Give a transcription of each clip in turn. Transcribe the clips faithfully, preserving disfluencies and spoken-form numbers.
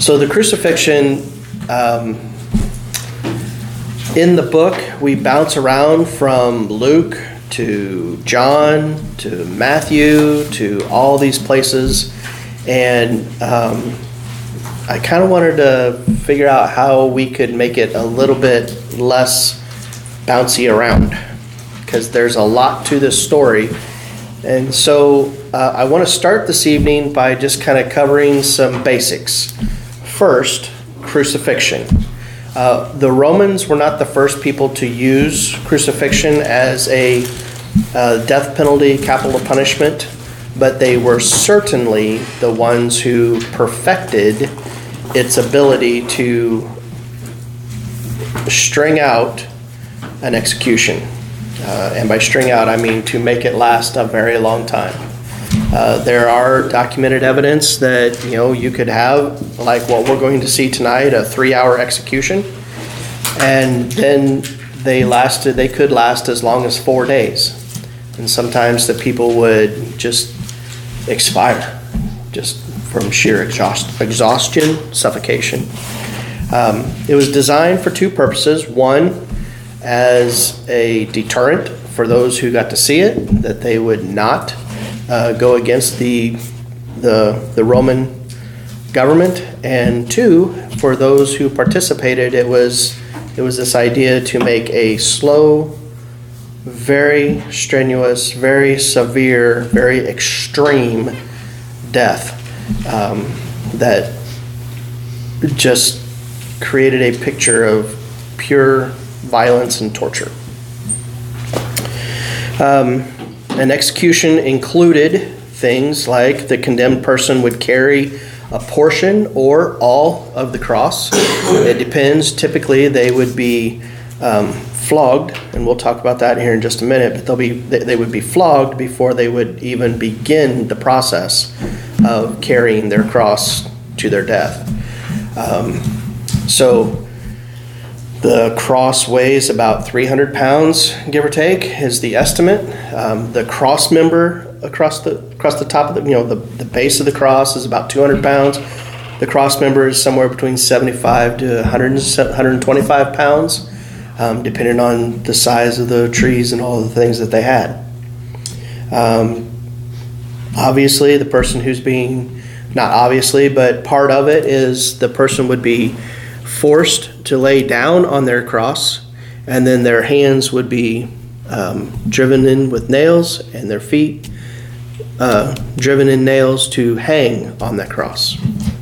So the crucifixion, um, in the book, we bounce around from Luke to John to Matthew to all these places, and um, I kind of wanted to figure out how we could make it a little bit less bouncy around, because there's a lot to this story. And so uh, I want to start this evening by just kind of covering some basics. First, crucifixion. Uh, the Romans were not the first people to use crucifixion as a uh, death penalty, capital punishment, but they were certainly the ones who perfected its ability to string out an execution. Uh, and by string out, I mean to make it last a very long time. Uh, there are documented evidence that, you know, you could have, like what we're going to see tonight, a three-hour execution, and then they lasted. They could last as long as four days, and sometimes the people would just expire, just from sheer exhaust, exhaustion, suffocation. Um, it was designed for two purposes. One, as a deterrent for those who got to see it, that they would not uh, go against the, the the Roman government, and two, for those who participated, it was it was this idea to make a slow, very strenuous, very severe, very extreme death um, that just created a picture of pure violence and torture. Um, an execution included things like the condemned person would carry a portion or all of the cross. It depends. Typically, they would be um, flogged, and we'll talk about that here in just a minute. But they'll be they, they would be flogged before they would even begin the process of carrying their cross to their death. Um, so. The cross weighs about three hundred pounds, give or take, is the estimate. Um, the cross member across the across the top of the, you know, the, the base of the cross is about two hundred pounds. The cross member is somewhere between seventy-five to one hundred, one hundred twenty-five pounds, um, depending on the size of the trees and all the things that they had. Um, obviously, the person who's being, not obviously, but part of it is the person would be forced to lay down on their cross, and then their hands would be um, driven in with nails, and their feet uh, driven in nails to hang on that cross.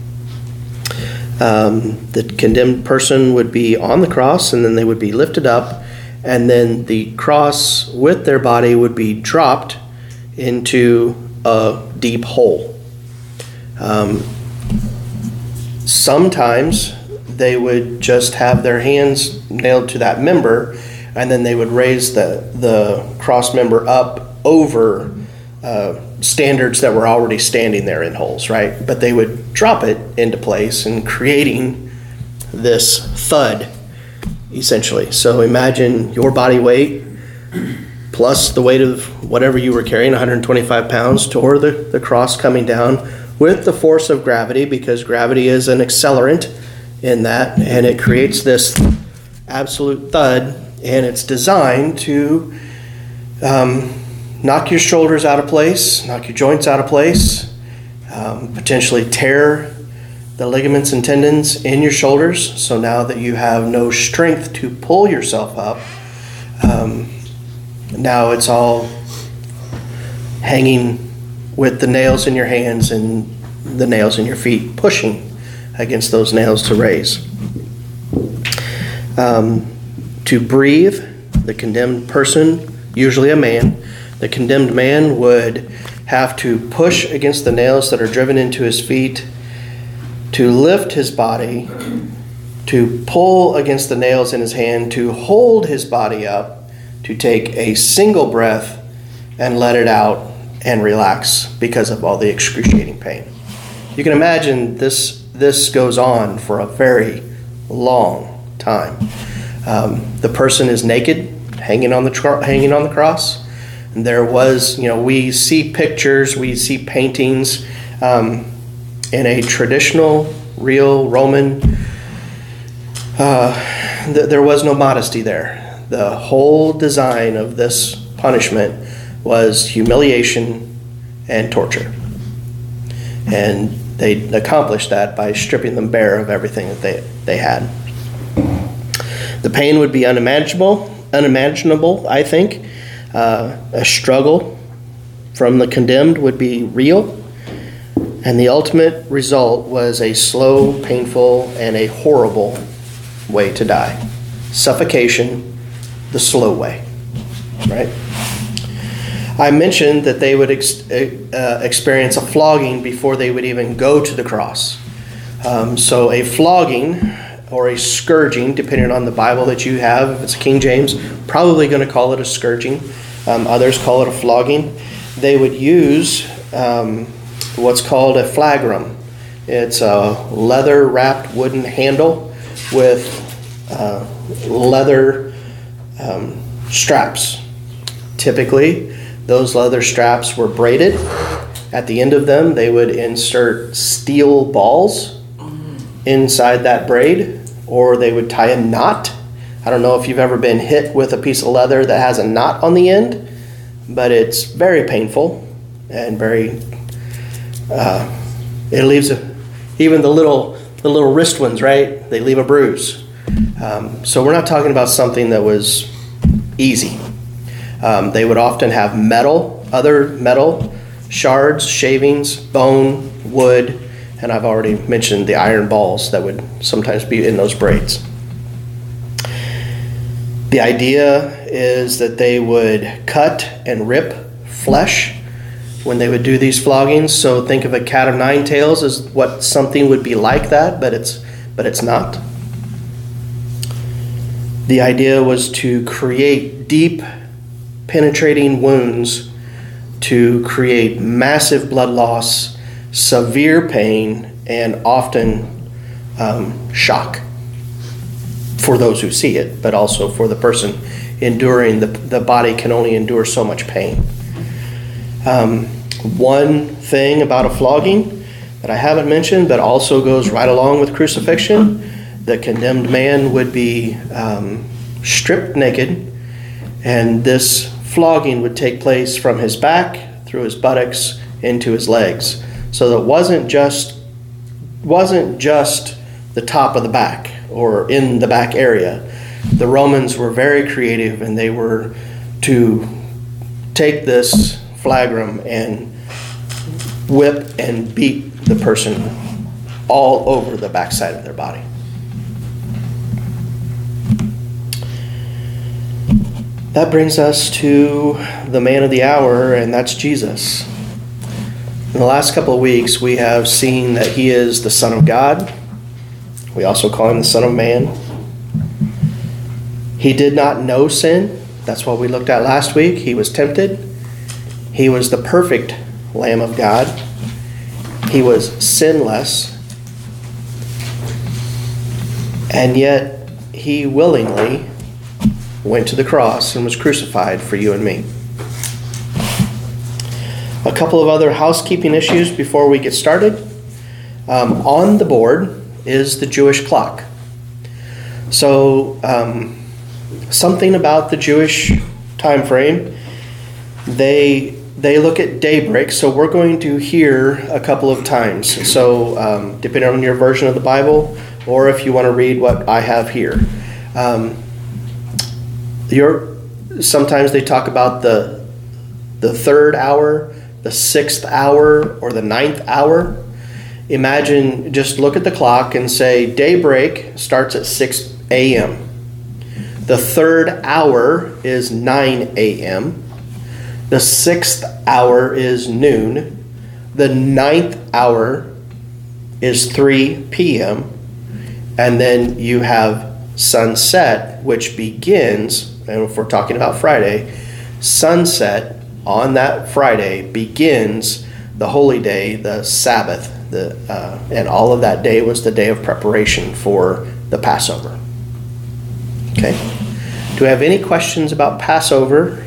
Um, the condemned person would be on the cross, and then they would be lifted up, and then the cross with their body would be dropped into a deep hole. Um, sometimes they would just have their hands nailed to that member, and then they would raise the, the cross member up over uh, standards that were already standing there in holes, right? But they would drop it into place and creating this thud, essentially. So imagine your body weight plus the weight of whatever you were carrying, one hundred twenty-five pounds, toward the, the cross coming down with the force of gravity, because gravity is an accelerant in that, and it creates this absolute thud, and it's designed to um, knock your shoulders out of place, knock your joints out of place, um, potentially tear the ligaments and tendons in your shoulders, so now that you have no strength to pull yourself up, um, now it's all hanging with the nails in your hands and the nails in your feet, pushing against those nails to raise. Um, to breathe, the condemned person, usually a man, the condemned man would have to push against the nails that are driven into his feet, to lift his body, to pull against the nails in his hand, to hold his body up, to take a single breath and let it out and relax because of all the excruciating pain. You can imagine this This goes on for a very long time. Um, the person is naked, hanging on the tr- hanging on the cross. And there was, you know, we see pictures, we see paintings. Um, in a traditional, real Roman, uh, th- there was no modesty there. The whole design of this punishment was humiliation and torture. And they accomplished that by stripping them bare of everything that they, they had. The pain would be unimaginable, unimaginable, I think. Uh, a struggle from the condemned would be real. And the ultimate result was a slow, painful, and a horrible way to die. Suffocation, the slow way, right? I mentioned that they would ex- uh, experience a flogging before they would even go to the cross. Um, so a flogging or a scourging, depending on the Bible that you have, if it's King James, probably going to call it a scourging. Um, others call it a flogging. They would use um, what's called a flagrum. It's a leather-wrapped wooden handle with uh, leather um, straps. Typically, those leather straps were braided. At the end of them, they would insert steel balls inside that braid, or they would tie a knot. I don't know if you've ever been hit with a piece of leather that has a knot on the end, but it's very painful and very, uh, it leaves a, even the little, the little wrist ones, right? They leave a bruise. Um, so we're not talking about something that was easy. Um, they would often have metal, other metal, shards, shavings, bone, wood, and I've already mentioned the iron balls that would sometimes be in those braids. The idea is that they would cut and rip flesh when they would do these floggings. So think of a cat of nine tails as what something would be like that, but it's but it's not. The idea was to create deep, penetrating wounds, to create massive blood loss, severe pain, and often um, shock for those who see it, but also for the person enduring. The, the body can only endure so much pain. Um, one thing about a flogging that I haven't mentioned, but also goes right along with crucifixion, the condemned man would be um, stripped naked, and this flogging would take place from his back, through his buttocks, into his legs. So it wasn't just wasn't just the top of the back or in the back area. The Romans were very creative, and they were to take this flagrum and whip and beat the person all over the backside of their body. That brings us to the man of the hour, and that's Jesus. In the last couple of weeks, we have seen that he is the Son of God. We also call him the Son of Man. He did not know sin. That's what we looked at last week. He was tempted. He was the perfect Lamb of God. He was sinless. And yet, he willingly went to the cross and was crucified for you and me. A couple of other housekeeping issues before we get started. Um, on the board is the Jewish clock. So um, something about the Jewish time frame, they they look at daybreak. So we're going to hear a couple of times. So um, depending on your version of the Bible, or if you want to read what I have here. Um, your sometimes they talk about the the third hour, the sixth hour, or the ninth hour. Imagine, just look at the clock and say daybreak starts at six a.m. The third hour is nine a.m. The sixth hour is noon. The ninth hour is three p.m. And then you have sunset, which begins, and if we're talking about Friday, sunset on that Friday begins the holy day, the Sabbath, the uh, and all of that day was the day of preparation for the Passover. Okay. Do we have any questions about Passover?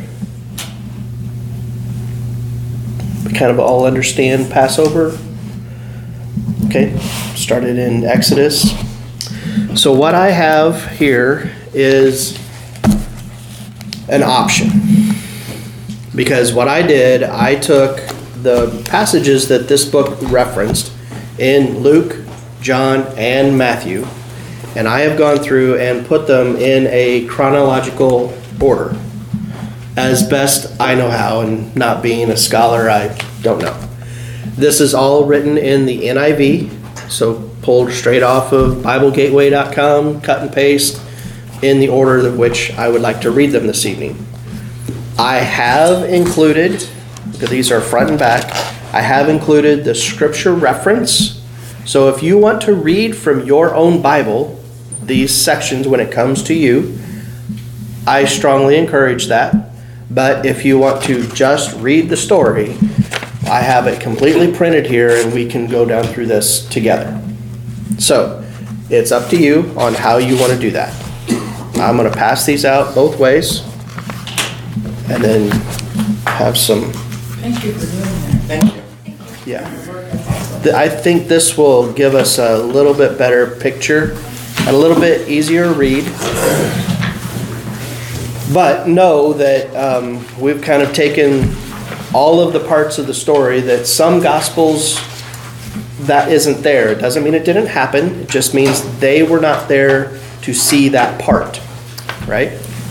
We kind of all understand Passover. Okay, started in Exodus. So what I have here is an option. Because what I did, I took the passages that this book referenced in Luke, John, and Matthew, and I have gone through and put them in a chronological order as best I know how, and not being a scholar, I don't know. This is all written in the N I V, so pulled straight off of Bible Gateway dot com, cut and paste in the order of which I would like to read them this evening. I have included, because these are front and back, I have included the scripture reference. So if you want to read from your own Bible, these sections when it comes to you, I strongly encourage that. But if you want to just read the story, I have it completely printed here and we can go down through this together. So it's up to you on how you want to do that. I'm going to pass these out both ways and then have some. Thank you for doing that. Thank you. Yeah. I think this will give us a little bit better picture, a little bit easier read. But know that um, we've kind of taken all of the parts of the story that some Gospels that isn't there. It doesn't mean it didn't happen. It just means they were not there to see that part, right?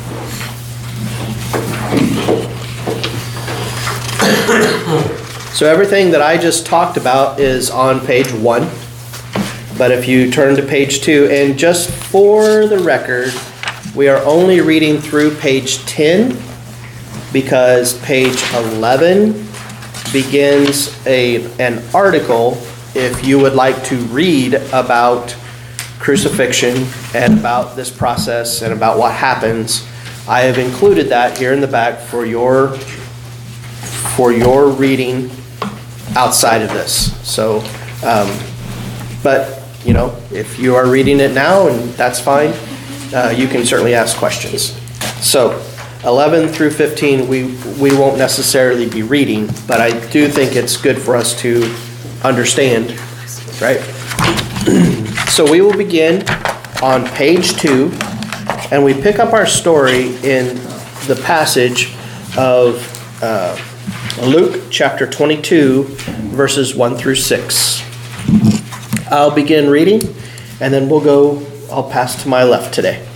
So everything that I just talked about is on page one. But if you turn to page two, and just for the record, we are only reading through page ten because page eleven begins a, an article if you would like to read about crucifixion and about this process and about what happens. I have included that here in the back for your for your reading outside of this. So, um, but you know, if you are reading it now, and that's fine, uh, you can certainly ask questions. So, eleven through fifteen, we we won't necessarily be reading, but I do think it's good for us to understand, right? So we will begin on page two, and we pick up our story in the passage of uh, Luke chapter twenty-two, verses one through six. I'll begin reading, and then we'll go, I'll pass to my left today.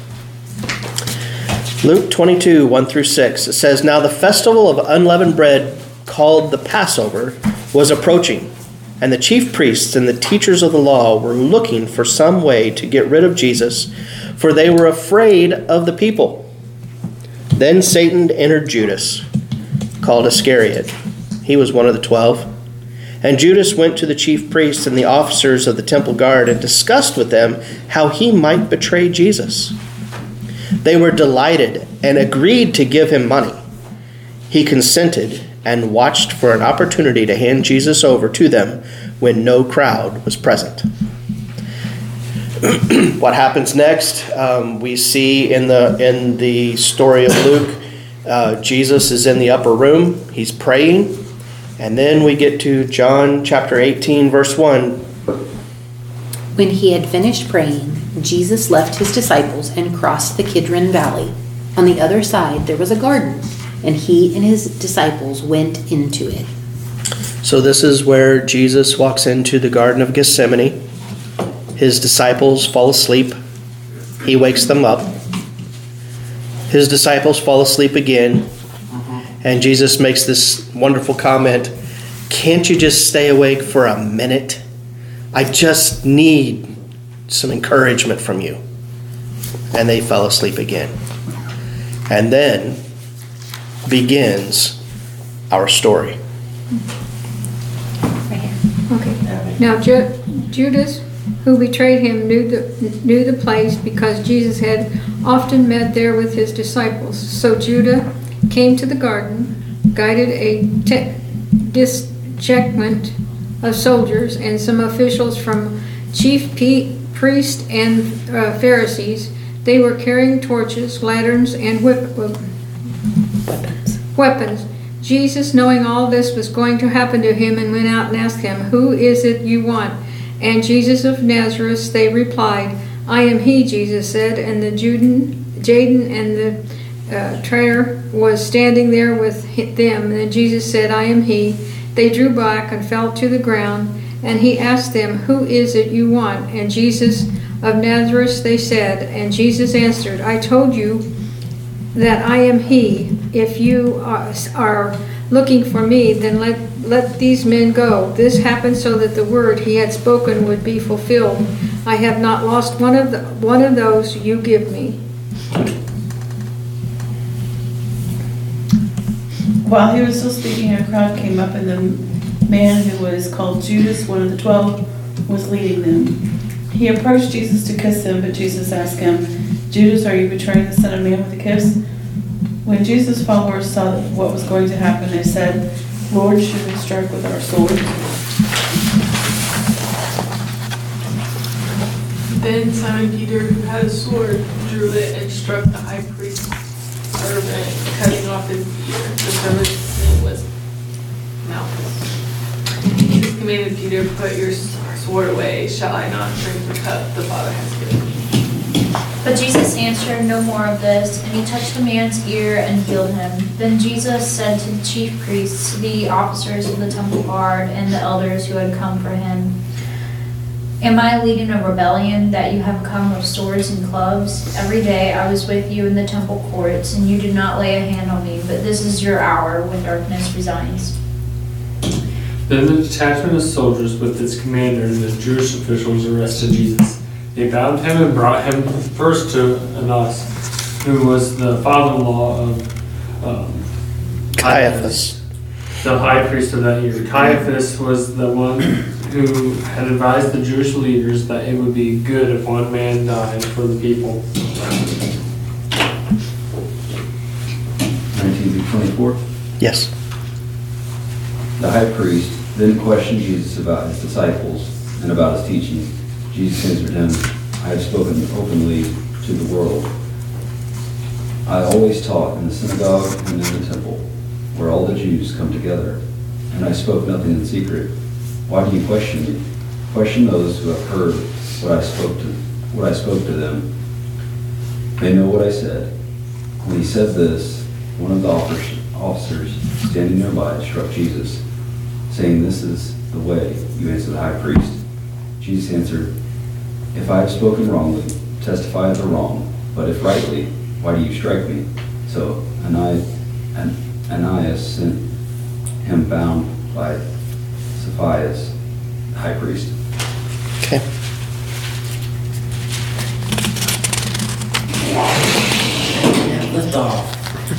Luke twenty-two, one through six. It says, "Now the festival of unleavened bread, called the Passover, was approaching, and the chief priests and the teachers of the law were looking for some way to get rid of Jesus, for they were afraid of the people. Then Satan entered Judas, called Iscariot. He was one of the twelve. And Judas went to the chief priests and the officers of the temple guard and discussed with them how he might betray Jesus. They were delighted and agreed to give him money. He consented and watched for an opportunity to hand Jesus over to them when no crowd was present." What happens next? Um, we see in the in the story of Luke, uh, Jesus is in the upper room. He's praying. And then we get to John chapter eighteen, verse one. When he had finished praying, Jesus left his disciples and crossed the Kidron Valley. On the other side there was a garden, and he and his disciples went into it. So this is where Jesus walks into the Garden of Gethsemane. His disciples fall asleep. He wakes them up. His disciples fall asleep again. And Jesus makes this wonderful comment, "Can't you just stay awake for a minute? I just need some encouragement from you." And they fell asleep again. And then begins our story. Okay. Now Ju- Judas, who betrayed him, knew the knew the place because Jesus had often met there with his disciples. So Judah came to the garden, guided a te- disjectment of soldiers and some officials from chief pe- priests and uh, Pharisees. They were carrying torches, lanterns, and whip- Weapons. weapons. Jesus, knowing all this was going to happen to him, and went out and asked him, "Who is it you want?" And Jesus of Nazareth, they replied. I am he, Jesus said, and the Juden, Jaden and the uh, traitor was standing there with them. And Jesus said, I am he. They drew back and fell to the ground, and he asked them, who is it you want? And Jesus of Nazareth, they said. And Jesus answered, I told you that I am he. If you are, are looking for me, then let, let these men go. This happened so that the word he had spoken would be fulfilled. I have not lost one of the, one of those you give me. While he was still speaking, a crowd came up, and the man who was called Judas, one of the twelve, was leading them. He approached Jesus to kiss him, but Jesus asked him, Judas, are you betraying the Son of Man with a kiss? When Jesus' followers saw what was going to happen, they said, Lord, should we strike with our swords? Then Simon Peter, who had a sword, drew it and struck the high priest's servant, cutting off his ear. The servant's name was Malchus. Jesus commanded Peter, put your sword away. Shall I not drink the cup the Father has given me? But Jesus answered, no more of this, and he touched the man's ear and healed him. Then Jesus said to the chief priests, the officers of the temple guard, and the elders who had come for him, am I leading a rebellion that you have come with swords and clubs? Every day I was with you in the temple courts, and you did not lay a hand on me, but this is your hour when darkness resigns. Then the detachment of soldiers with its commander and the Jewish officials arrested Jesus. They bound him and brought him first to Annas, who was the father-in-law of um, Caiaphas, the high priest of that year. Caiaphas was the one who had advised the Jewish leaders that it would be good if one man died for the people. nineteen through twenty-four. Yes. The high priest then questioned Jesus about his disciples and about his teaching. Jesus answered him, I have spoken openly to the world. I always taught in the synagogue and in the temple, where all the Jews come together, and I spoke nothing in secret. Why do you question me? Question those who have heard what I spoke to what I spoke to them. They know what I said. When he said this, one of the officers standing nearby struck Jesus, saying, This is the way you answer the high priest. Jesus answered, If I have spoken wrongly, testify of the wrong, but if rightly, why do you strike me? So Ananias, Ananias sent him bound by Sapphira, the high priest. Okay. Lift off.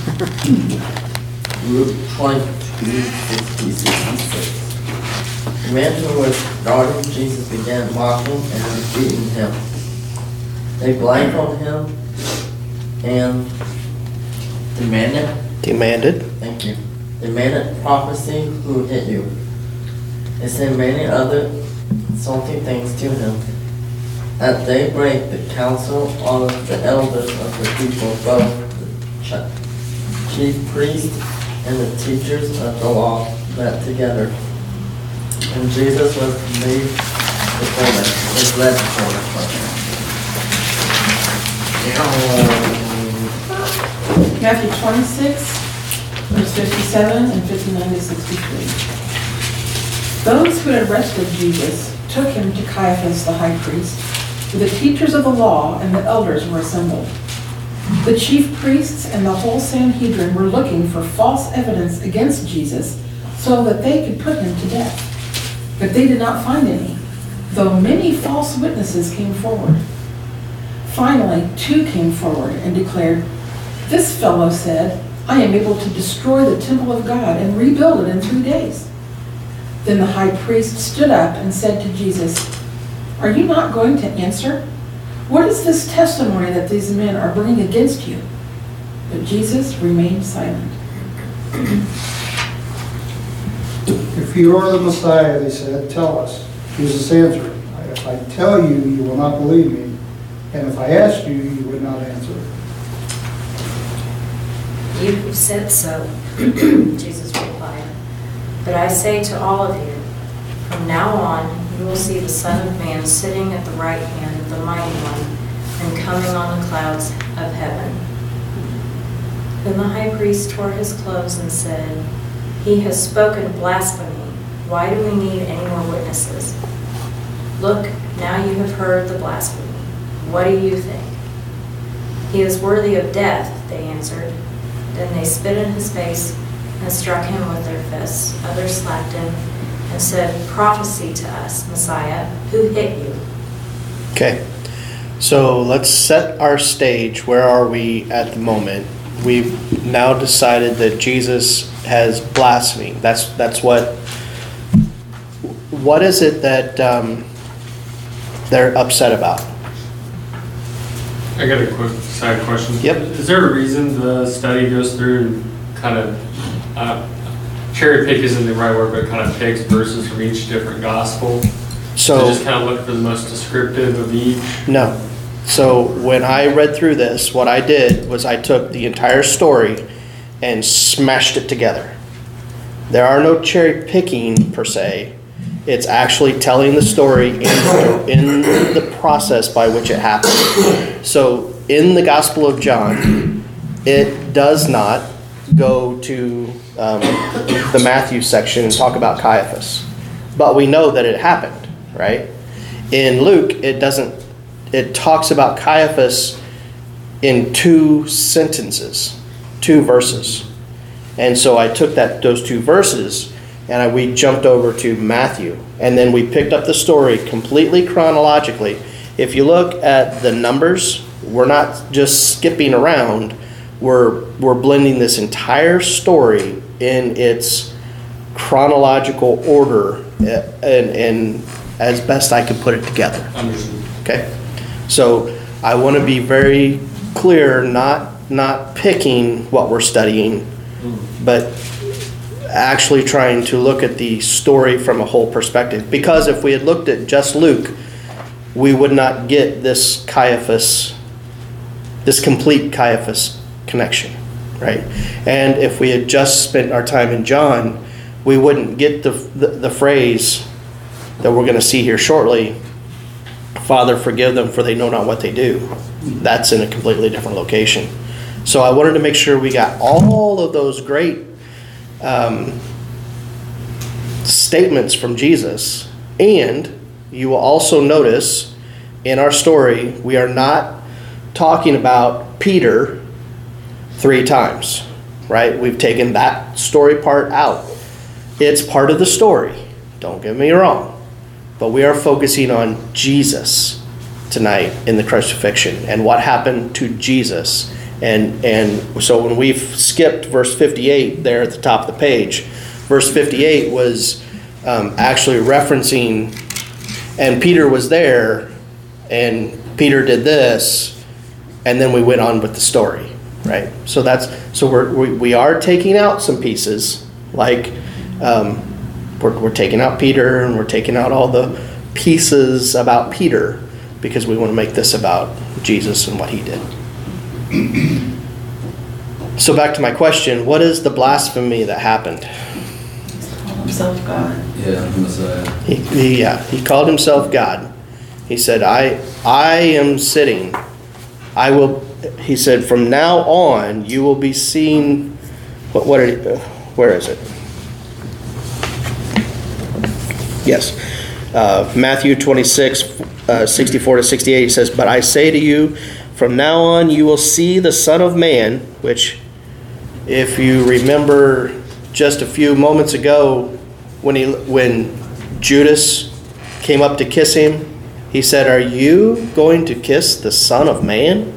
Luke twenty-two, sixty, sixty-six. The man who was guarding Jesus began mocking and beating him. They blindfolded him and demanded, Demanded. thank you, demanded prophecy, who hit you. They said many other insulting things to him. At daybreak, the council of the elders of the people, both the chief priests and the teachers of the law, met together. And Jesus was made before them, was led before them. Matthew twenty-six, verse fifty-seven and fifty-nine to sixty-three. Those who had arrested Jesus took him to Caiaphas the high priest, where the teachers of the law and the elders were assembled. The chief priests and the whole Sanhedrin were looking for false evidence against Jesus so that they could put him to death. But they did not find any, though many false witnesses came forward. Finally, two came forward and declared, This fellow said, I am able to destroy the temple of God and rebuild it in three days. Then the high priest stood up and said to Jesus, Are you not going to answer? What is this testimony that these men are bringing against you? But Jesus remained silent. If you are the Messiah, they said, tell us. Jesus answered, if I tell you, you will not believe me, and if I asked you, you would not answer. You have said so, Jesus replied. But I say to all of you, from now on, you will see the Son of Man sitting at the right hand of the Mighty One and coming on the clouds of heaven. Then the high priest tore his clothes and said, "He has spoken blasphemy. Why do we need any more witnesses? Look, now you have heard the blasphemy. What do you think?" "He is worthy of death," they answered. Then they spit in his face and struck him with their fists. Others slapped him and said, "Prophesy to us, Messiah, who hit you?" Okay, so let's set our stage. Where are we at the moment? We've now decided that Jesus has blasphemed. That's that's what. What is it that um, they're upset about? I got a quick side question. Yep. Is there a reason the study goes through and kind of uh, cherry pick isn't the right word, but kind of picks verses from each different gospel? So to just kind of look for the most descriptive of each? No. So when I read through this, what I did was I took the entire story and smashed it together. There are no cherry picking per se. It's actually telling the story in, in the process by which it happened. So in the Gospel of John, it does not go to um, the Matthew section and talk about Caiaphas. But we know that it happened, right? In Luke, it doesn't. It talks about Caiaphas in two sentences, two verses. And so I took that those two verses and I, we jumped over to Matthew. And then we picked up the story completely chronologically. If you look at the numbers, we're not just skipping around. We're, we're blending this entire story in its chronological order and, and as best I could put it together. Understood. Okay? So I want to be very clear, not not picking what we're studying, but actually trying to look at the story from a whole perspective. Because if we had looked at just Luke, we would not get this Caiaphas, this complete Caiaphas connection, right? And if we had just spent our time in John, we wouldn't get the the, the phrase that we're going to see here shortly, "Father, forgive them, for they know not what they do." That's in a completely different location. So I wanted to make sure we got all of those great um, statements from Jesus. And you will also notice in our story, we are not talking about Peter three times, right? We've taken that story part out. It's part of the story. Don't get me wrong. But we are focusing on Jesus tonight in the crucifixion and what happened to Jesus. And and so when we've skipped verse fifty-eight there at the top of the page, verse fifty-eight was um, actually referencing, and Peter was there, and Peter did this, and then we went on with the story, right? So that's so we're, we we are taking out some pieces, like. Um, We're, we're taking out Peter and we're taking out all the pieces about Peter because we want to make this about Jesus and what he did. So back to my question, what is the blasphemy that happened? Call himself God. Yeah, Messiah. He, he, yeah, he called himself God. He said, I, I am sitting. I will, he said, from now on, you will be seen. What, what are, uh, where is it? Yes. Uh, Matthew twenty-six, uh, sixty-four to sixty-eight, he says, "But I say to you, from now on you will see the Son of Man," which, if you remember just a few moments ago, when he when Judas came up to kiss him, he said, "Are you going to kiss the Son of Man?"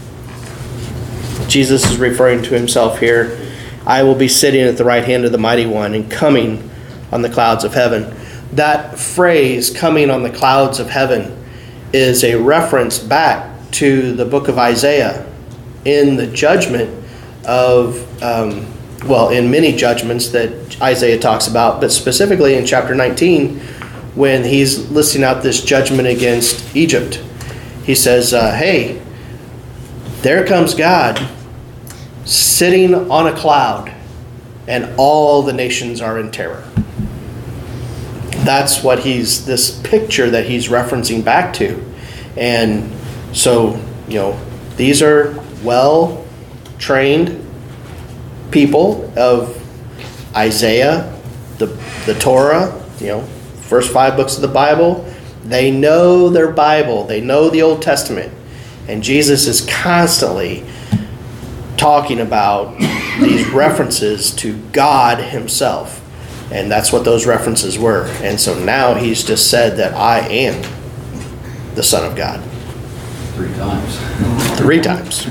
Jesus is referring to himself here. "I will be sitting at the right hand of the Mighty One and coming on the clouds of heaven." That phrase, "coming on the clouds of heaven," is a reference back to the book of Isaiah in the judgment of, um, well, in many judgments that Isaiah talks about, but specifically in chapter nineteen, when he's listing out this judgment against Egypt. He says, uh, hey, there comes God sitting on a cloud, and all the nations are in terror. that's what he's, this picture that he's referencing back to. And so, you know, these are well-trained people of Isaiah, the, the Torah, you know, first five books of the Bible. They know their Bible. They know the Old Testament. And Jesus is constantly talking about these references to God himself. And that's what those references were. And so now he's just said that I am the Son of God. Three times. Three times.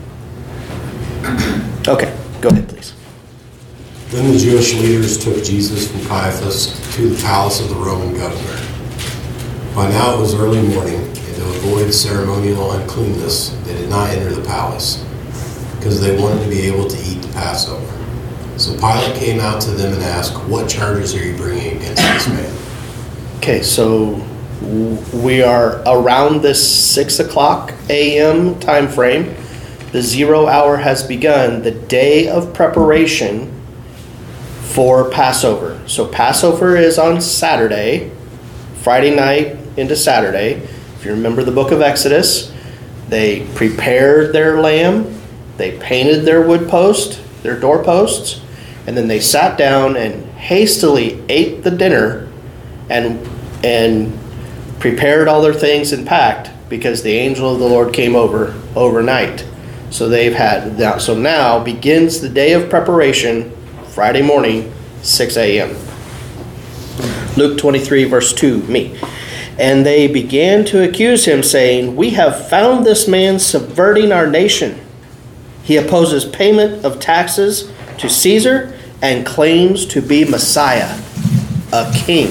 Okay, go ahead, please. Then the Jewish leaders took Jesus from Caiaphas to the palace of the Roman governor. By now it was early morning, and to avoid ceremonial uncleanness, they did not enter the palace, because they wanted to be able to eat the Passover. So Pilate came out to them and asked, "What charges are you bringing against this man?" Okay, so we are around this six o'clock a m time frame. The zero hour has begun, the day of preparation for Passover. So Passover is on Saturday, Friday night into Saturday. If you remember the book of Exodus, they prepared their lamb, they painted their wood post, their doorposts, and then they sat down and hastily ate the dinner and and prepared all their things and packed, because the angel of the Lord came over overnight. So they've had now, so now begins the day of preparation, Friday morning, six a m Luke twenty-three, verse two, me. And they began to accuse him, saying, "We have found this man subverting our nation. He opposes payment of taxes to Caesar and claims to be Messiah, a king."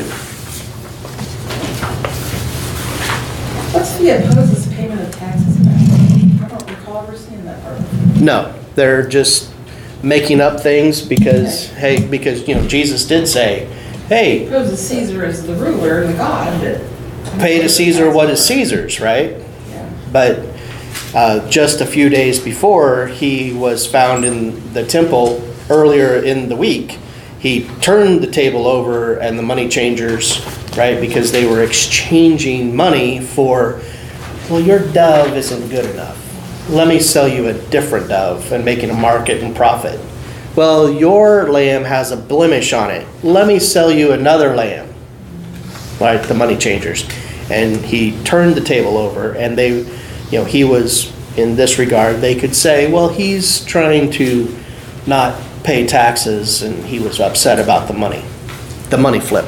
What's the opposes payment of taxes about? I don't recall ever seeing that part. No, they're just making up things because, hey, because, you know, Jesus did say, hey, Opposes Caesar as the ruler, the god, but... pay to Caesar what is Caesar's, right? Yeah. But uh, just a few days before he was found in the temple earlier in the week, he turned the table over and the money changers, right, because they were exchanging money for, well, your dove isn't good enough. Let me sell you a different dove and making a market and profit. Well, your lamb has a blemish on it. Let me sell you another lamb. Right, the money changers. And he turned the table over, and they, you know, he was, in this regard, they could say, well, he's trying to not pay taxes, and he was upset about the money, the money flip.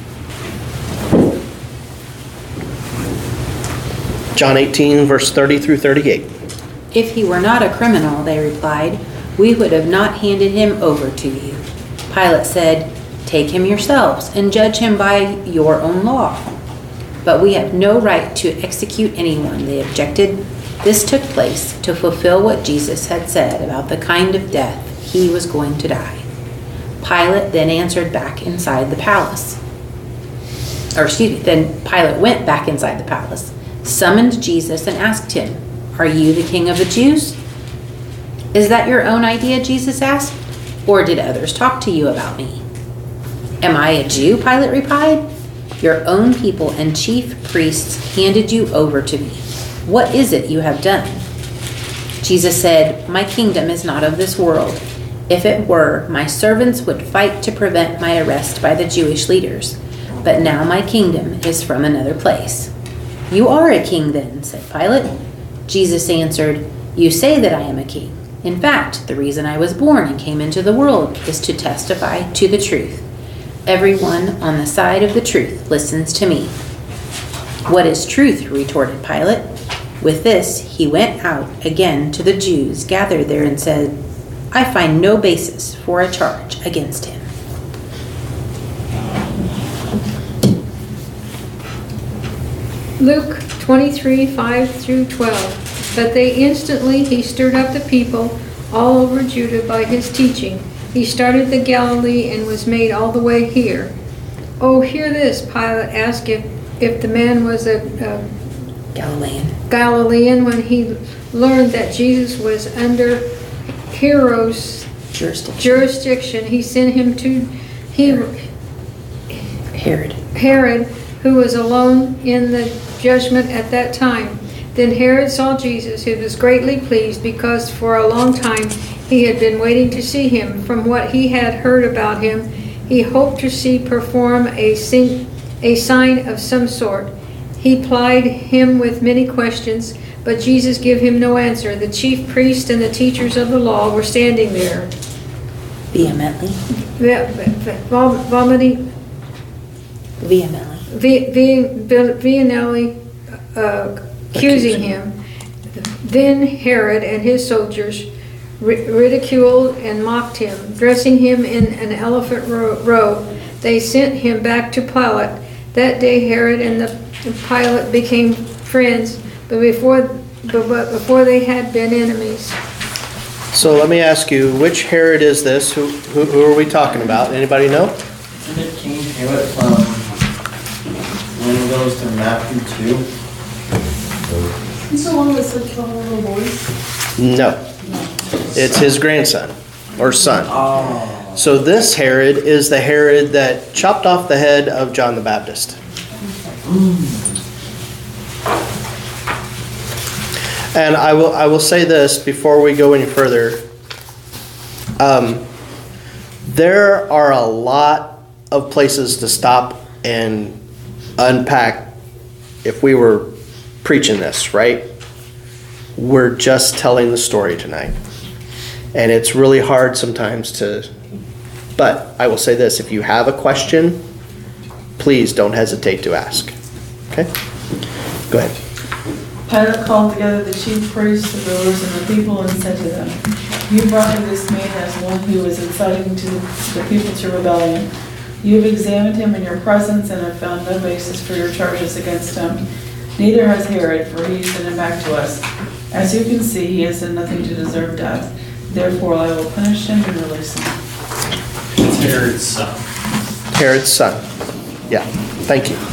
John eighteen, verse thirty through thirty-eight. If he were not a criminal, they replied, we would have not handed him over to you. Pilate said, take him yourselves and judge him by your own law. But we have no right to execute anyone, they objected. This took place to fulfill what Jesus had said about the kind of death he was going to die. Pilate then answered back inside the palace. Or excuse me, then Pilate went back inside the palace, summoned Jesus and asked him, are you the king of the Jews? Is that your own idea, Jesus asked? Or did others talk to you about me? Am I a Jew? Pilate replied. Your own people and chief priests handed you over to me. What is it you have done? Jesus said, my kingdom is not of this world. If it were, my servants would fight to prevent my arrest by the Jewish leaders. But now my kingdom is from another place. You are a king then, said Pilate. Jesus answered, you say that I am a king. In fact, the reason I was born and came into the world is to testify to the truth. Everyone on the side of the truth listens to me. What is truth? Retorted Pilate. With this, he went out again to the Jews gathered there and said, I find no basis for a charge against him. Luke twenty-three, five through twelve. But they instantly, he stirred up the people all over Judah by his teaching. He started the Galilee and was made all the way here. Oh, hear this, Pilate asked if, if the man was a, a Galilean. Galilean when he learned that Jesus was under Herod's jurisdiction. jurisdiction. He sent him to he, Herod. Herod, who was alone in the judgment at that time. Then Herod saw Jesus, who was greatly pleased, because for a long time he had been waiting to see him. From what he had heard about him, he hoped to see perform a, sing, a sign of some sort. He plied him with many questions, but Jesus gave him no answer. The chief priests and the teachers of the law were standing there, Vehemently. vomiting, Vehemently. ve- ve- vehemently uh, accusing him. Then Herod and his soldiers ri- ridiculed and mocked him, dressing him in an elephant ro- robe. They sent him back to Pilate. That day Herod and the Pilate became friends, but before, but but before they had been enemies. So let me ask you, which Herod is this? Who, who, who are we talking about? Anybody know? Isn't it King Herod from, when it goes to Matthew two? He's the one that said kill little boys? No. It's his grandson or son. Oh. So this Herod is the Herod that chopped off the head of John the Baptist. And I will I will say this before we go any further. Um, there are a lot of places to stop and unpack if we were preaching this, right? We're just telling the story tonight. And it's really hard sometimes to, but I will say this, if you have a question, please don't hesitate to ask. Okay? Go ahead. Pilate called together the chief priests, the rulers, and the people and said to them, "You brought me this man as one who is inciting to the people to rebellion. You have examined him in your presence and have found no basis for your charges against him. Neither has Herod, for he sent him back to us. As you can see, he has done nothing to deserve death. Therefore I will punish him and release him." It's Herod's son. Herod's son. Yeah, thank you.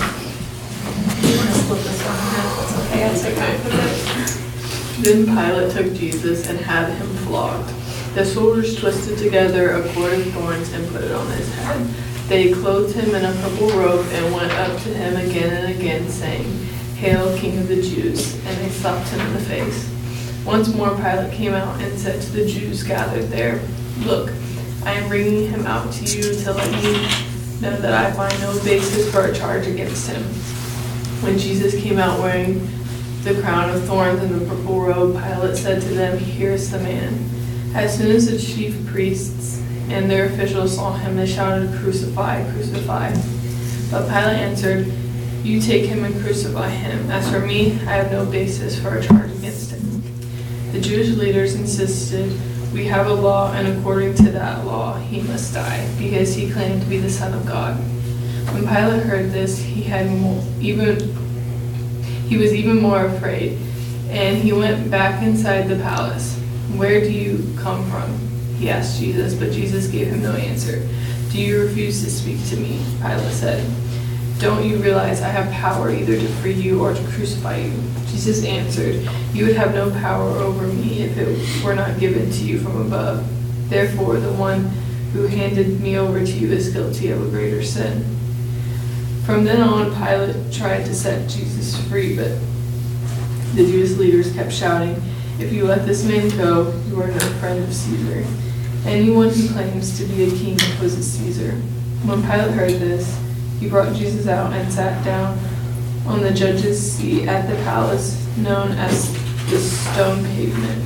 Then Pilate took Jesus and had him flogged. The soldiers twisted together a cord of thorns and put it on his head. They clothed him in a purple robe and went up to him again and again, saying, "Hail, King of the Jews!" And they slapped him in the face. Once more Pilate came out and said to the Jews gathered there, "Look, I am bringing him out to you to let you know that I find no basis for a charge against him." When Jesus came out wearing the crown of thorns and the purple robe, Pilate said to them, "Here's the man." As soon as the chief priests and their officials saw him, they shouted, "Crucify, crucify." But Pilate answered, "You take him and crucify him. As for me, I have no basis for a charge against him." The Jewish leaders insisted, "We have a law, and according to that law, he must die, because he claimed to be the Son of God." When Pilate heard this, he had more, even he was even more afraid, and he went back inside the palace. "Where do you come from?" he asked Jesus, but Jesus gave him no answer. "Do you refuse to speak to me?" Pilate said. "Don't you realize I have power either to free you or to crucify you?" Jesus answered, "You would have no power over me if it were not given to you from above. Therefore, the one who handed me over to you is guilty of a greater sin." From then on, Pilate tried to set Jesus free, but the Jewish leaders kept shouting, "If you let this man go, you are no friend of Caesar. Anyone who claims to be a king opposes Caesar." When Pilate heard this, he brought Jesus out and sat down on the judge's seat at the palace, known as the stone pavement,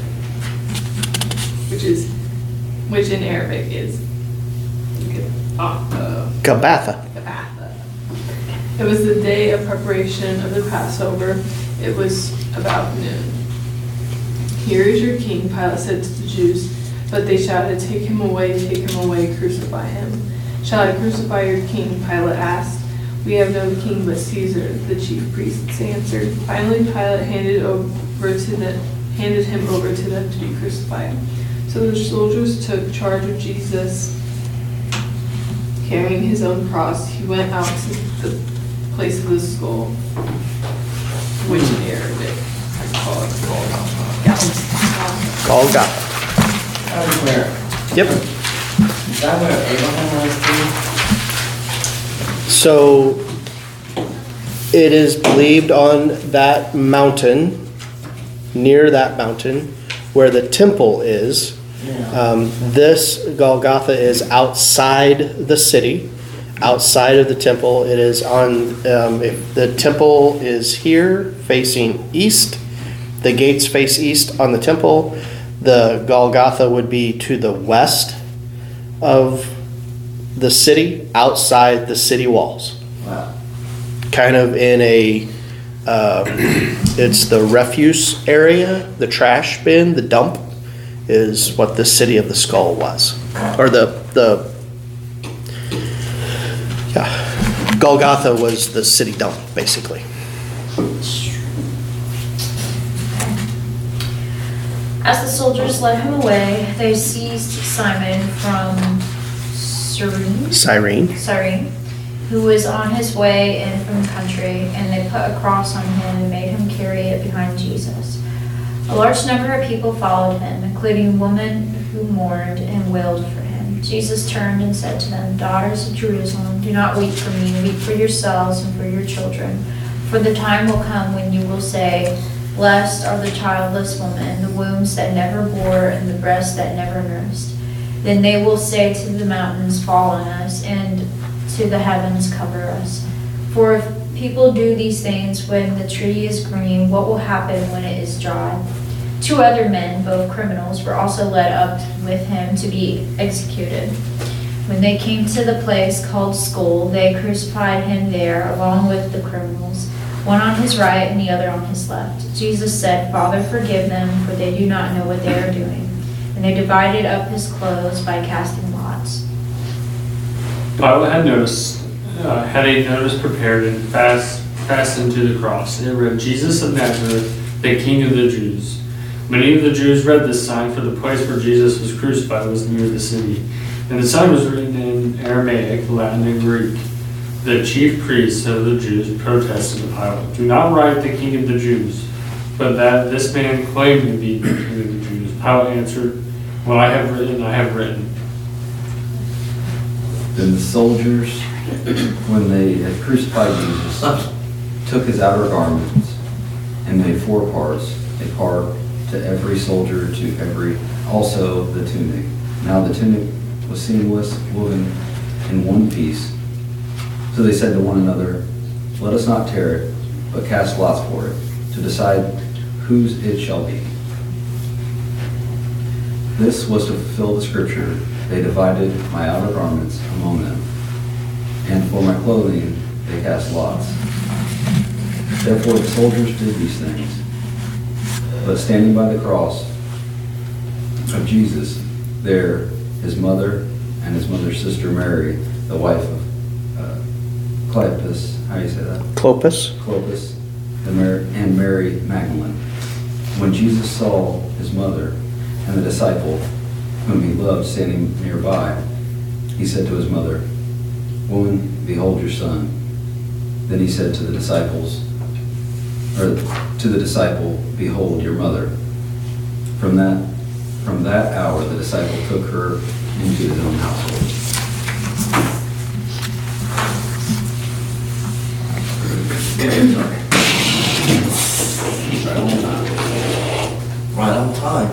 which is, which in Arabic is uh, Gabbatha. Gabbatha. It was the day of preparation of the Passover. It was about noon. "Here is your king," Pilate said to the Jews. But they shouted, "Take him away, take him away, crucify him." "Shall I crucify your king?" Pilate asked. "We have no king but Caesar," the chief priests answered. Finally, Pilate handed over to the, handed him over to them to be crucified. So the soldiers took charge of Jesus, carrying his own cross. He went out to the place of the skull, which in Arabic I call it Golgotha. Golgotha. Where? Yep. Is that where Abraham was too? So It is believed on that mountain, near that mountain, where the temple is. Um, this Golgotha is outside the city, outside of the temple. It is on, um, if the temple is here facing east, the gates face east on the temple. The Golgotha would be to the west of the city, outside the city walls. Wow. Kind of in a, uh, it's the refuse area, the trash bin, the dump is what the city of the skull was. Or the, the, yeah, Golgotha was the city dump, basically. As the soldiers led him away, they seized Simon from Cyrene, Cyrene. Cyrene, who was on his way in from the country, and they put a cross on him and made him carry it behind Jesus. A large number of people followed him, including women who mourned and wailed for him. Jesus turned and said to them, "Daughters of Jerusalem, do not weep for me, weep for yourselves and for your children. For the time will come when you will say, 'Blessed are the childless women, the wombs that never bore, and the breasts that never nursed.' Then they will say to the mountains, 'Fall on us,' and to the heavens, 'Cover us.' For if people do these things when the tree is green, what will happen when it is dry?" Two other men, both criminals, were also led up with him to be executed. When they came to the place called Skull, they crucified him there along with the criminals, one on his right and the other on his left. Jesus said, "Father, forgive them, for they do not know what they are doing." And they divided up his clothes by casting lots. Pilate had noticed, uh, had a notice prepared and fast, fastened to the cross. It read, "Jesus of Nazareth, the King of the Jews." Many of the Jews read this sign, for the place where Jesus was crucified was near the city. And the sign was written in Aramaic, Latin, and Greek. The chief priests of the Jews protested to Pilate, "Do not write the King of the Jews, but that this man claimed to be the King of the Jews." Pilate answered, "What I have written, I have written." Then the soldiers, when they had crucified Jesus, took his outer garments and made four parts, a part to every soldier, to every, also the tunic. Now the tunic was seamless, woven in one piece. So they said to one another, "Let us not tear it, but cast lots for it, to decide whose it shall be." This was to fulfill the scripture, "They divided my outer garments among them, and for my clothing they cast lots." Therefore the soldiers did these things. But standing by the cross of Jesus, there his mother and his mother's sister Mary, the wife of uh, Cleopas, how do you say that? Clopas. Clopas, and Mary, and Mary Magdalene. When Jesus saw his mother and the disciple whom he loved standing nearby, he said to his mother, "Woman, behold your son." Then he said to the disciples, or to the disciple, "Behold your mother." From that, from that hour, the disciple took her into his own household. Sorry. Right on time. Right on time.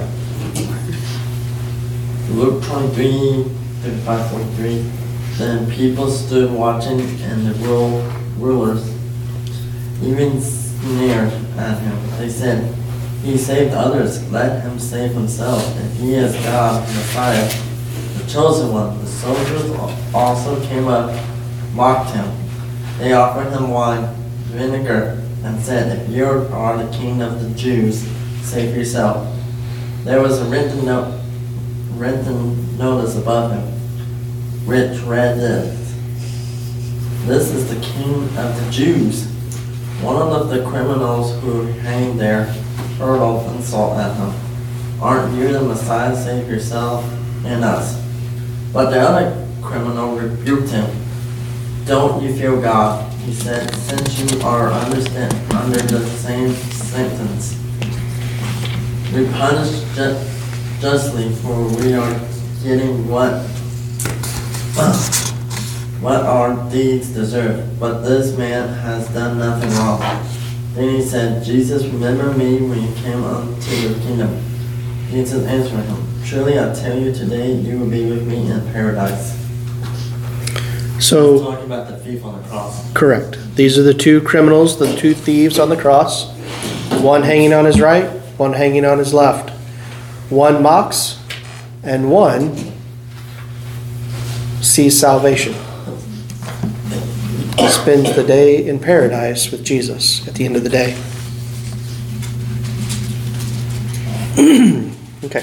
Luke twenty-three, thirty-five, forty-three. Then people stood watching, and the rule, rulers even sneered at him. They said, "He saved others, let him save himself. If he is God, the Messiah, the chosen one." The soldiers also came up, mocked him. They offered him wine, vinegar, and said, "If you are the king of the Jews, save yourself." There was a written note, written notice above him, which read this: "This is the King of the Jews." One of the criminals who hanged there hurled insult at him. "Aren't you the Messiah? Save yourself and us." But the other criminal rebuked him. "Don't you fear God," he said, "since you are understand, under the same sentence. We punish ju justly, for we are getting what what our deeds deserve, but this man has done nothing wrong. Then he said, Jesus, remember me when you came unto your kingdom. Jesus answered him, truly I tell you, today you will be with me in paradise. So, He's talking about the thief on the cross. correct. These are the two criminals, the two thieves on the cross. One hanging on his right, one hanging on his left. One mocks, and one sees salvation. He spends the day in paradise with Jesus at the end of the day. Okay.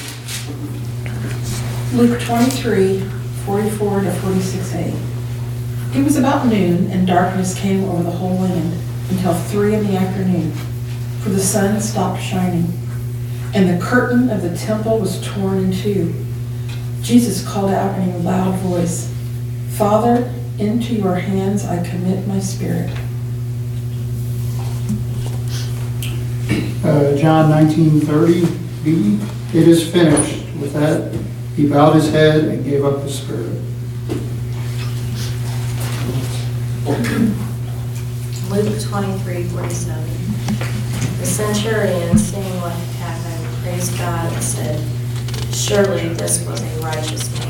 Luke twenty-three, forty-four to forty-six a. It was about noon, and darkness came over the whole land until three in the afternoon, for the sun stopped shining, and the curtain of the temple was torn in two. Jesus called out in a loud voice, Father, into your hands I commit my spirit. Uh, John nineteen thirty b, it is finished. With that, he bowed his head and gave up his spirit. Luke twenty-three forty-seven. The centurion, seeing what had happened, praised God and said, surely this was a righteous man.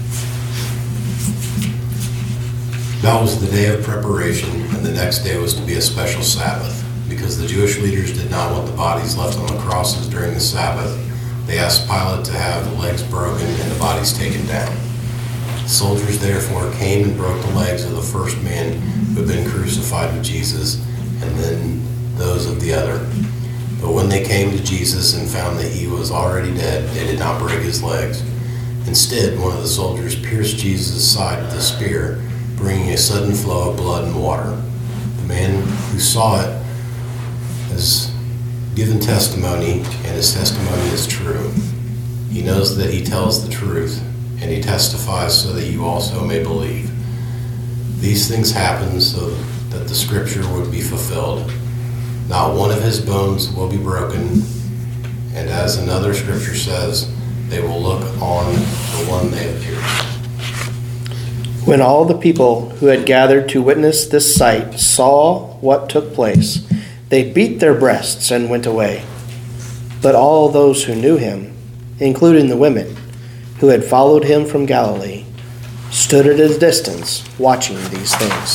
That was the day of preparation, and the next day was to be a special Sabbath. Because the Jewish leaders did not want the bodies left on the crosses during the Sabbath, they asked Pilate to have the legs broken and the bodies taken down. Soldiers therefore came and broke the legs of the first man who had been crucified with Jesus, and then those of the other. But when they came to Jesus and found that he was already dead, they did not break his legs. Instead, one of the soldiers pierced Jesus' side with a spear, bringing a sudden flow of blood and water. The man who saw it has given testimony, and his testimony is true. He knows that he tells the truth, and he testifies so that you also may believe. These things happened so that the scripture would be fulfilled. Not one of his bones will be broken, and as another scripture says, they will look on the one they have pierced. When all the people who had gathered to witness this sight saw what took place, they beat their breasts and went away. But all those who knew him, including the women who had followed him from Galilee, stood at a distance watching these things.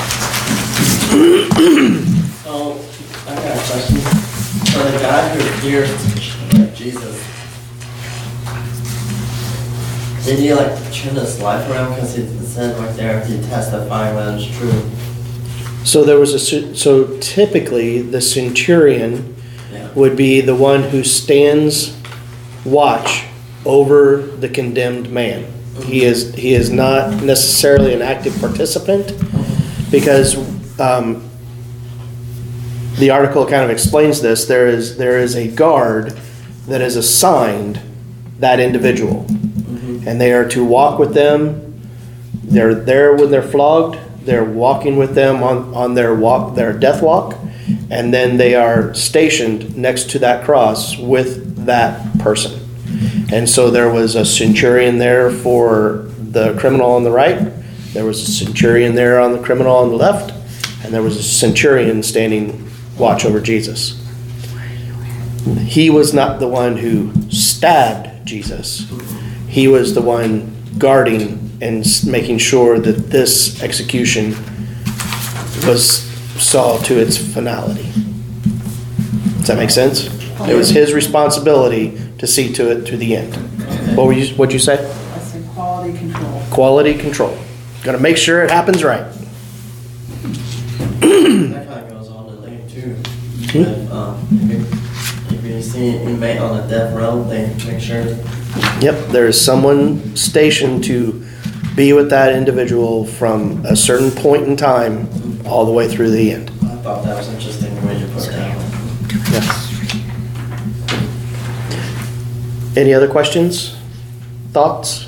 So, I got a question. So the guy who pierced Jesus, did he like turn his life around? Because it said right there, he testified when it's true. So there was a so typically the centurion Yeah. would be the one who stands watch over the condemned man. He is he is not necessarily an active participant, because um, the article kind of explains this. There is there is a guard that is assigned that individual, and they are to walk with them. They're there when they're flogged. They're walking with them on, on their walk, their death walk, and then they are stationed next to that cross with that person. And so there was a centurion there for the criminal on the right. There was a centurion there on the criminal on the left, and there was a centurion standing watch over Jesus. He was not the one who stabbed Jesus. He was the one guarding and making sure that this execution was saw to its finality. Does that make sense? It was his responsibility to see to it to the end. What were you? What'd you say? I said quality control. Quality control. Got to make sure it happens right. That kind of goes on to later too. If, um, if you, if you see an inmate on a death row, they make sure. Yep, there is someone stationed to be with that individual from a certain point in time all the way through the end. I thought that was interesting the way you put it down. Yes. Any other questions? Thoughts?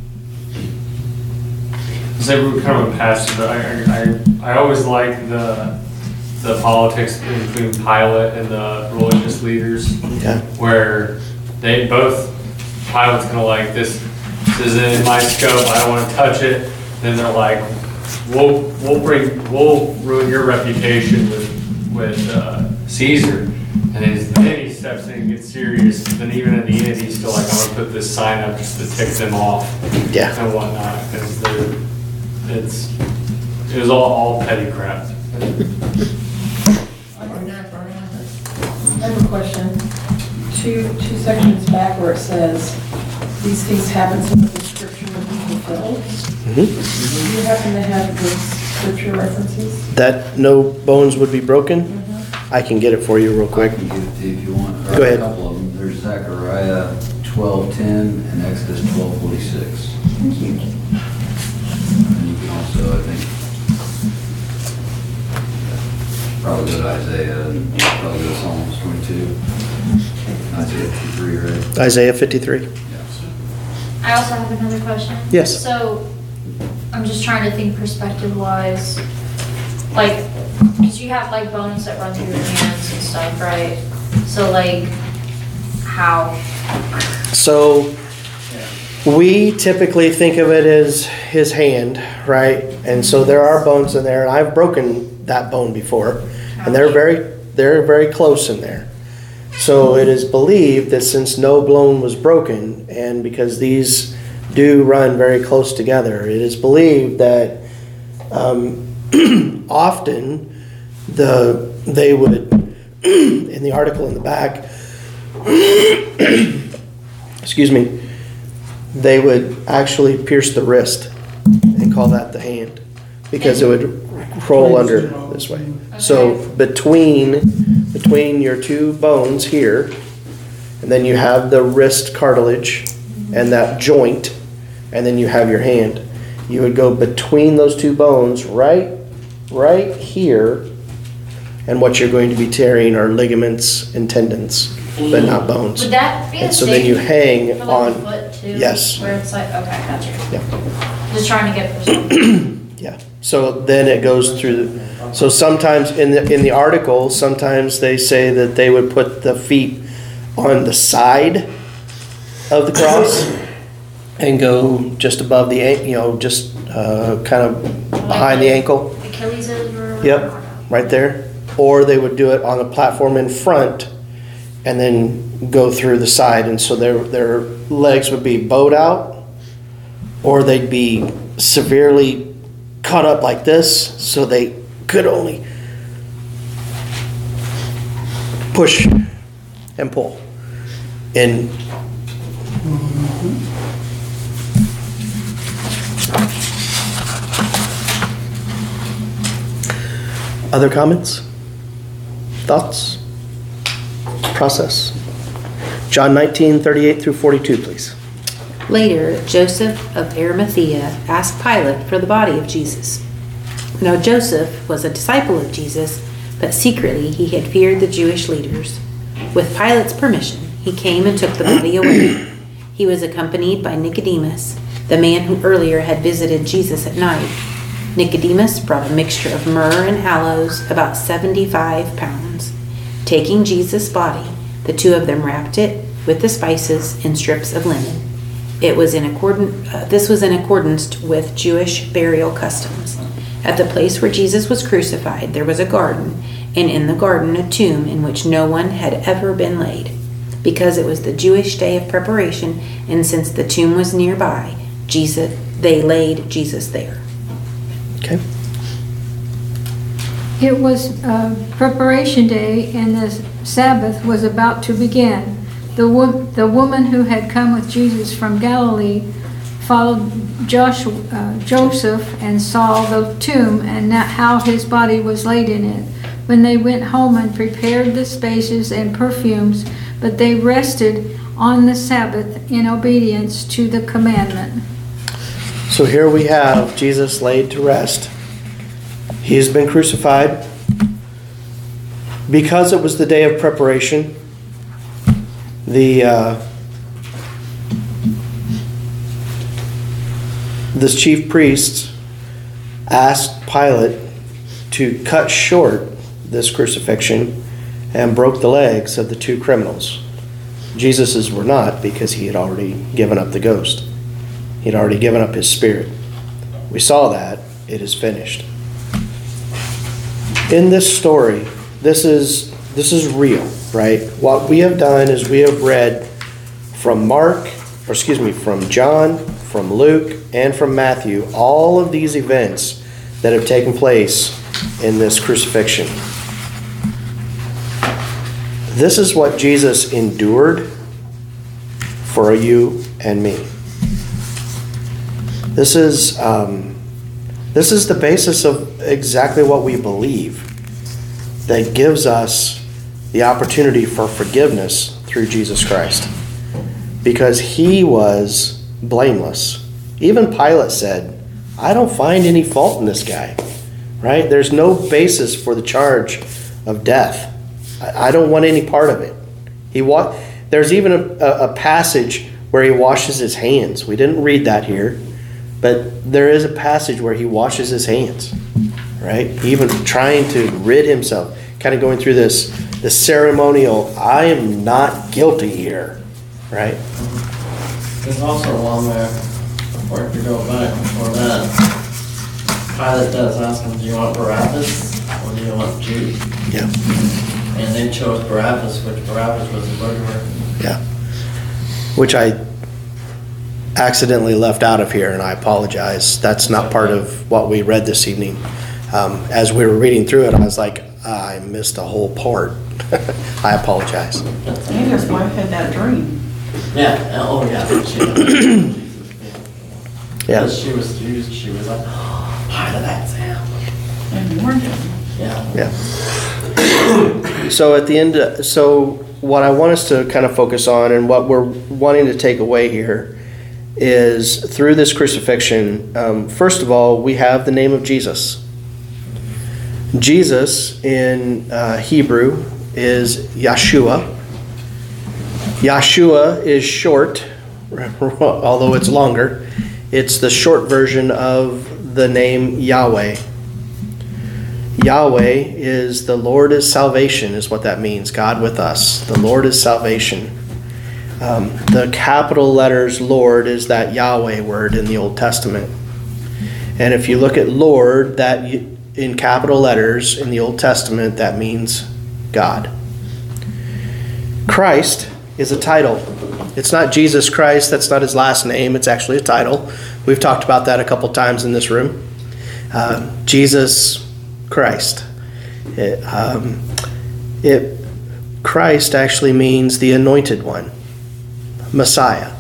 So we kind of passed it, but I, I, I always like the the politics between Pilate and the religious leaders, Yeah. where they both, Pilate's kind of like, this, this isn't in my scope, I don't want to touch it. Then they're like, we'll, we'll bring, we'll ruin your reputation with, with uh, Caesar. And then, then he steps in and gets serious. Then even at the end, he's still like, I'm gonna put this sign up just to tick them off. Yeah. And whatnot, because they're, it's, it was all, all petty crap. I have a question. Two, two sections back where it says, these things happen so that the scripture will be fulfilled. Mhm. Do you happen to have the scripture references? That no bones would be broken? I can get it for you real I quick. can give it to you if you want. Or Go ahead. A couple of them. There's Zechariah twelve ten and Exodus twelve forty-six. Thank you. And you can also, I think, probably go to Isaiah and probably go to Psalms twenty-two. Isaiah fifty-three, right? Isaiah fifty-three. I also have another question. Yes. So, I'm just trying to think perspective-wise, like, because you have like bones that run through your hands and stuff, right? So like, how? So we typically think of it as his hand, right? And so there are bones in there, and I've broken that bone before, and they're very, they're very close in there. So it is believed that since no bone was broken, and because these do run very close together, it is believed that um, often the they would in the article in the back excuse me, they would actually pierce the wrist and call that the hand because it would roll under this way. So between between your two bones here, and then you have the wrist cartilage and that joint, and then you have your hand. You would go between those two bones right right here, and what you're going to be tearing are ligaments and tendons, but not bones. Would that be the And so then you same hang for on. like the foot too? Yes. Where it's like, okay, gotcha. Yeah. Just trying to get perspective. Yeah. So then it goes through. So sometimes in the in the article, sometimes they say that they would put the feet on the side of the cross and go just above the an- you know just uh, kind of behind the ankle. Achilles is or Yep, right there. Or they would do it on a platform in front and then go through the side, and so their their legs would be bowed out, or they'd be severely cut up like this, so they could only push and pull. And other comments? Thoughts? Process. John nineteen, thirty-eight through forty-two, please. Later, Joseph of Arimathea asked Pilate for the body of Jesus. Now Joseph was a disciple of Jesus, but secretly he had feared the Jewish leaders. With Pilate's permission, he came and took the body away. He was accompanied by Nicodemus, the man who earlier had visited Jesus at night. Nicodemus brought a mixture of myrrh and aloes, about seventy-five pounds. Taking Jesus' body, the two of them wrapped it with the spices in strips of linen. It was in accordance, uh, this was in accordance with Jewish burial customs. At the place where Jesus was crucified, there was a garden, and in the garden a tomb in which no one had ever been laid. Because it was the Jewish day of preparation, and since the tomb was nearby, Jesus, they laid Jesus there. Okay. It was uh, preparation day, and the Sabbath was about to begin. The, wo- the woman who had come with Jesus from Galilee followed Joshua, uh, Joseph and saw the tomb and that how his body was laid in it. When they went home and prepared the spices and perfumes, but they rested on the Sabbath in obedience to the commandment. So here we have Jesus laid to rest. He has been crucified. Because it was the day of preparation, the uh, the chief priests asked Pilate to cut short this crucifixion and broke the legs of the two criminals. Jesus's were not, because he had already given up the ghost. He had already given up his spirit. We saw that. It is finished. In this story, this is this is real, right? What we have done is we have read from Mark, or excuse me, from John, from Luke, and from Matthew, all of these events that have taken place in this crucifixion. This is what Jesus endured for you and me. This is um, this is the basis of exactly what we believe, that gives us the opportunity for forgiveness through Jesus Christ, because he was blameless. Even Pilate said, I don't find any fault in this guy, right? There's no basis for the charge of death. I, I don't want any part of it. He wa- There's even a, a, a passage where he washes his hands. We didn't read that here, but there is a passage where he washes his hands, right? Even trying to rid himself, kind of going through this, this ceremonial, I am not guilty here, right? There's also one there, before if you go back before that, Pilate does ask him, do you want Barabbas or do you want Jude? Yeah. And they chose Barabbas, which Barabbas was a murderer. Yeah. Which I accidentally left out of here, and I apologize. That's not part of what we read this evening. Um, as we were reading through it, I was like, I missed a whole part. I apologize. Anna's wife had that dream. Yeah, oh yeah. She, Yeah. Because she was used, she was like, oh, Pilate, that's him. And warned him. Yeah. Yeah. So at the end, uh, so what I want us to kind of focus on, and what we're wanting to take away here, is through this crucifixion, um, first of all, we have the name of Jesus. Jesus in uh, Hebrew is Yeshua. Yeshua is short, although it's longer. It's the short version of the name Yahweh. Yahweh is the Lord is salvation, is what that means. God with us. The Lord is salvation. Um, the capital letters Lord is that Yahweh word in the Old Testament. And if you look at Lord, that in capital letters in the Old Testament, that means God. Christ is a title. It's not Jesus Christ. That's not his last name. It's actually a title. We've talked about that a couple times in this room. Uh, Jesus Christ. It, um, it Christ actually means the anointed one, Messiah.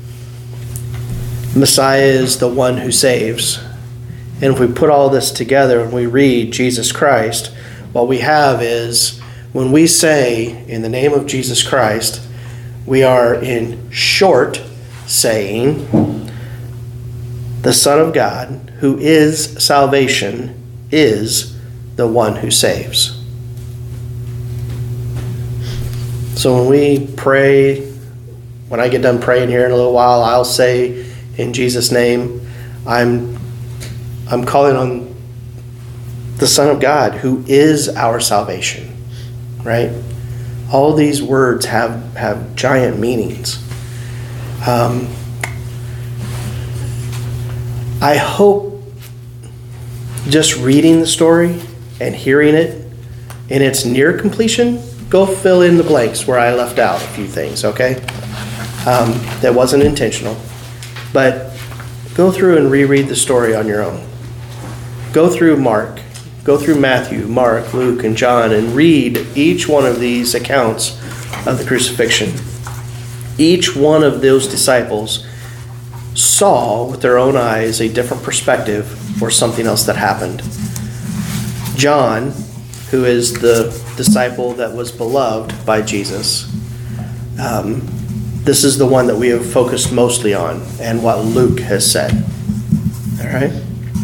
Messiah is the one who saves. And if we put all this together and we read Jesus Christ, what we have is, when we say in the name of Jesus Christ, we are in short saying, the Son of God, who is salvation, is the one who saves. So when we pray, when I get done praying here in a little while, I'll say in Jesus' name, I'm I'm calling on the Son of God, who is our salvation, right? All these words have, have giant meanings. Um, I hope just reading the story and hearing it in its near completion, go fill in the blanks where I left out a few things, okay? Um, that wasn't intentional. But go through and reread the story on your own. Go through Mark, go through Matthew, Mark, Luke, and John, and read each one of these accounts of the crucifixion. Each one of those disciples saw with their own eyes a different perspective for something else that happened. John, who is the disciple that was beloved by Jesus, um, this is the one that we have focused mostly on, and what Luke has said. All right?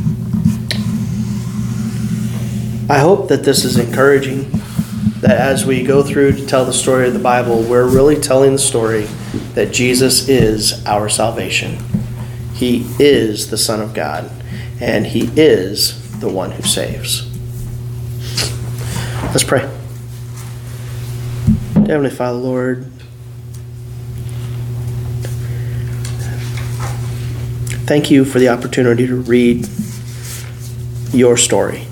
I hope that this is encouraging, that as we go through to tell the story of the Bible, we're really telling the story that Jesus is our salvation. He is the Son of God, and he is the one who saves. Let's pray. Heavenly Father, Lord, thank you for the opportunity to read your story.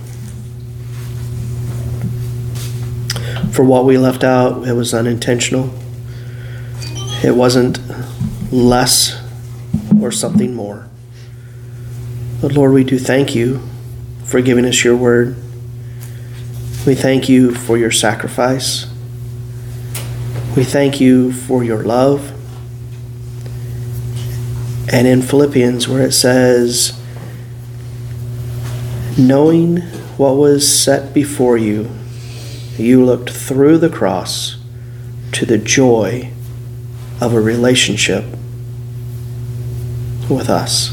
For what we left out, it was unintentional. It wasn't less or something more. But Lord, we do thank you for giving us your word. We thank you for your sacrifice. We thank you for your love. And in Philippians, where it says, knowing what was set before you, you looked through the cross to the joy of a relationship with us.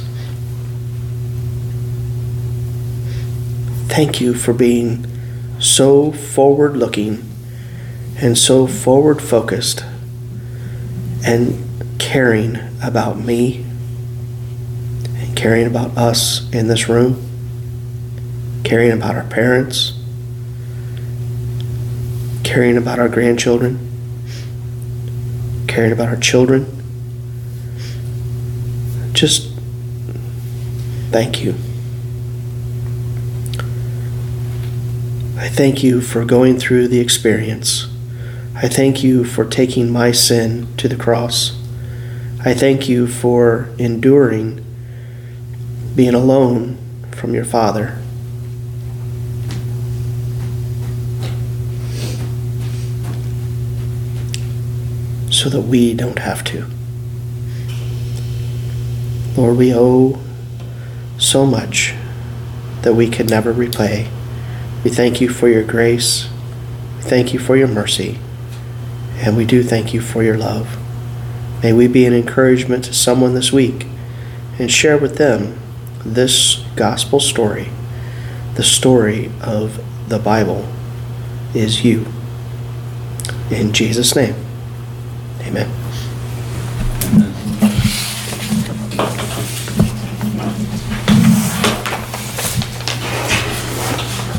Thank you for being so forward-looking and so forward-focused and caring about me and caring about us in this room, caring about our parents, caring about our grandchildren, caring about our children. Just thank you. I thank you for going through the experience. I thank you for taking my sin to the cross. I thank you for enduring being alone from your Father. So that we don't have to. Lord, we owe so much that we could never repay. We thank you for your grace. We thank you for your mercy. And we do thank you for your love. May we be an encouragement to someone this week and share with them this gospel story. The story of the Bible is you. In Jesus' name, amen.